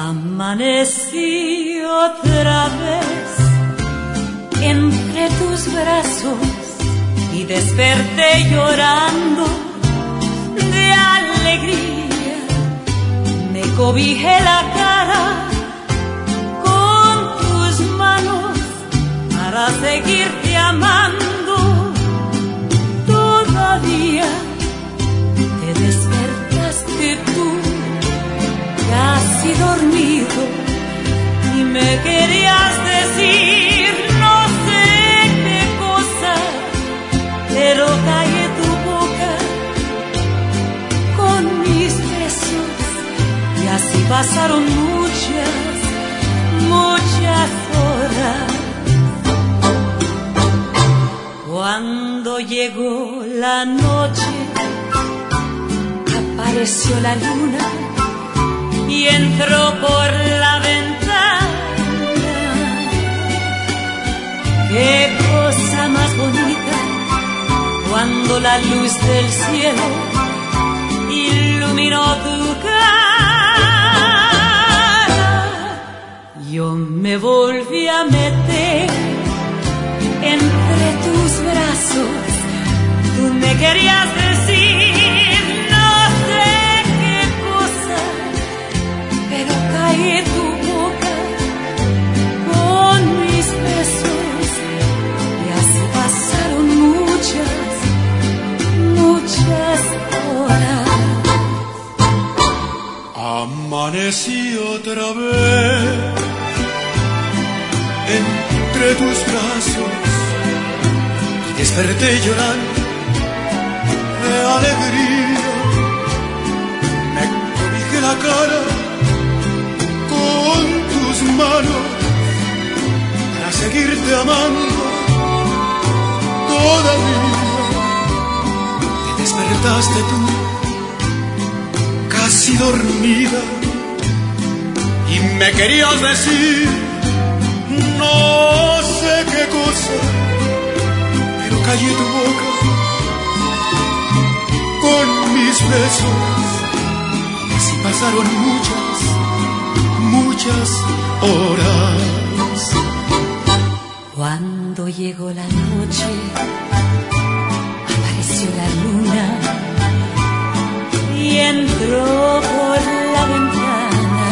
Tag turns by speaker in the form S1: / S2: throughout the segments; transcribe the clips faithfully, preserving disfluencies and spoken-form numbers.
S1: Amanecí otra vez entre tus brazos y desperté llorando de alegría. Me cobijé la cara con tus manos para seguirte amando. Todavía te despertaste tú, casi dormido, y me querías decir no sé qué cosa, pero callé tu boca con mis besos, y así pasaron muchas, muchas horas. Cuando llegó la noche, apareció la luna y entró por la ventana. Qué cosa más bonita cuando la luz del cielo iluminó tu cara. Yo me volví a meter entre tus brazos. Tú me querías decir no sé qué cosa, pero callé tu boca con mis besos, y así pasaron muchas, muchas horas.
S2: Amanecí otra vez entre tus brazos y desperté llorando de alegría. Me cobijé la cara con tus manos para seguirte amando. Todavía te despertaste tú, casi dormida, y me querías decir no sé qué cosa, pero callé tu boca con mis besos, y así pasaron muchas, muchas horas.
S1: Cuando llegó la noche, apareció la luna y entró por la ventana.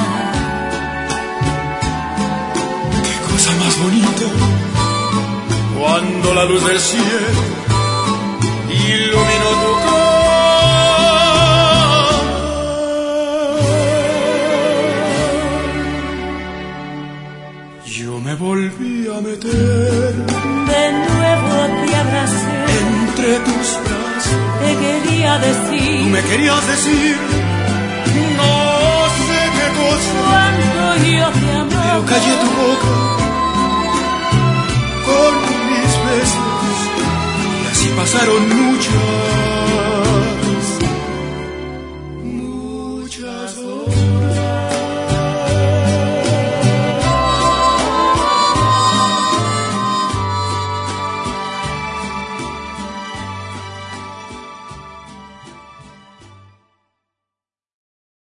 S2: Qué cosa más bonita cuando la luz del cielo iluminó tu cara. Yo me volví a meter
S1: de nuevo, te abracé
S2: entre tus brazos.
S1: Te quería decir,
S2: tú me querías decir no sé qué cosa,